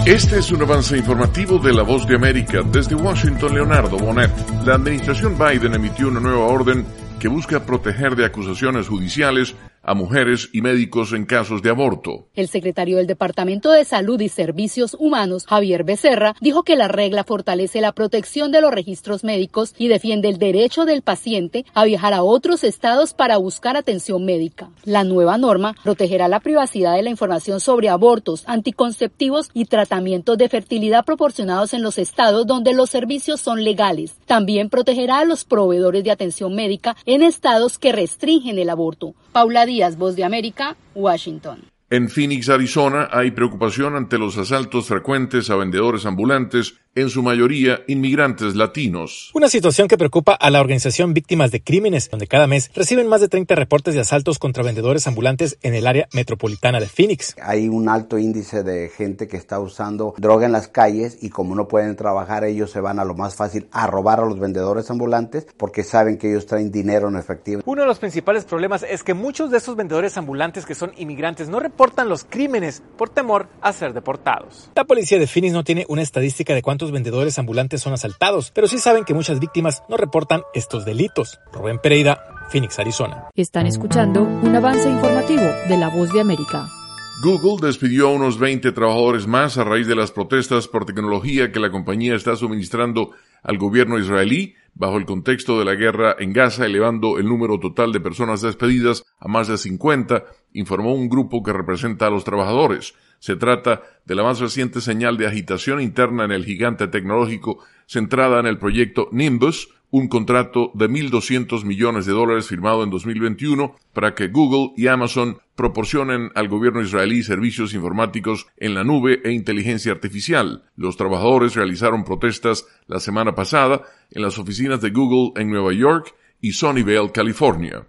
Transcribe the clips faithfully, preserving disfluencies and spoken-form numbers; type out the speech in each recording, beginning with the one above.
Este es un avance informativo de La Voz de América. Desde Washington, Leonardo Bonet. La administración Biden emitió una nueva orden que busca proteger de acusaciones judiciales a mujeres y médicos en casos de aborto. El secretario del Departamento de Salud y Servicios Humanos, Javier Becerra, dijo que la regla fortalece la protección de los registros médicos y defiende el derecho del paciente a viajar a otros estados para buscar atención médica. La nueva norma protegerá la privacidad de la información sobre abortos, anticonceptivos y tratamientos de fertilidad proporcionados en los estados donde los servicios son legales. También protegerá a los proveedores de atención médica en estados que restringen el aborto. Paula Díaz, Voz de América, Washington. En Phoenix, Arizona, hay preocupación ante los asaltos frecuentes a vendedores ambulantes, en su mayoría inmigrantes latinos. Una situación que preocupa a la organización Víctimas de Crímenes, donde cada mes reciben más de treinta reportes de asaltos contra vendedores ambulantes en el área metropolitana de Phoenix. Hay un alto índice de gente que está usando droga en las calles y como no pueden trabajar, ellos se van a lo más fácil a robar a los vendedores ambulantes porque saben que ellos traen dinero en efectivo. Uno de los principales problemas es que muchos de esos vendedores ambulantes que son inmigrantes no reportan los crímenes por temor a ser deportados. La policía de Phoenix no tiene una estadística de cuántos vendedores ambulantes son asaltados, pero sí saben que muchas víctimas no reportan estos delitos. Rubén Pereira, Phoenix, Arizona. Están escuchando un avance informativo de La Voz de América. Google despidió a unos veinte trabajadores más a raíz de las protestas por tecnología que la compañía está suministrando al gobierno israelí bajo el contexto de la guerra en Gaza, elevando el número total de personas despedidas a más de cincuenta, informó un grupo que representa a los trabajadores. Se trata de la más reciente señal de agitación interna en el gigante tecnológico centrada en el proyecto Nimbus, un contrato de mil doscientos millones de dólares firmado en dos mil veintiuno para que Google y Amazon proporcionen al gobierno israelí servicios informáticos en la nube e inteligencia artificial. Los trabajadores realizaron protestas la semana pasada en las oficinas de Google en Nueva York y Sunnyvale, California.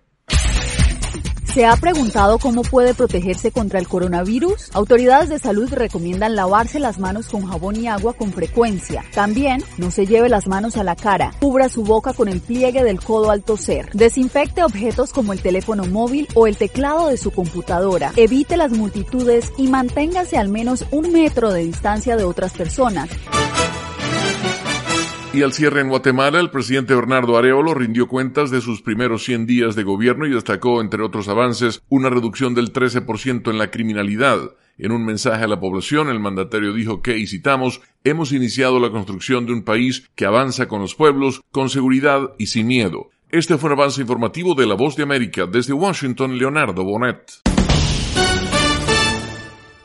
¿Se ha preguntado cómo puede protegerse contra el coronavirus? Autoridades de salud recomiendan lavarse las manos con jabón y agua con frecuencia. También, no se lleve las manos a la cara. Cubra su boca con el pliegue del codo al toser. Desinfecte objetos como el teléfono móvil o el teclado de su computadora. Evite las multitudes y manténgase al menos un metro de distancia de otras personas. Y al cierre en Guatemala, el presidente Bernardo Arévalo rindió cuentas de sus primeros cien días de gobierno y destacó, entre otros avances, una reducción del trece por ciento en la criminalidad. En un mensaje a la población, el mandatario dijo que, y citamos, hemos iniciado la construcción de un país que avanza con los pueblos, con seguridad y sin miedo. Este fue un avance informativo de La Voz de América. Desde Washington, Leonardo Bonet.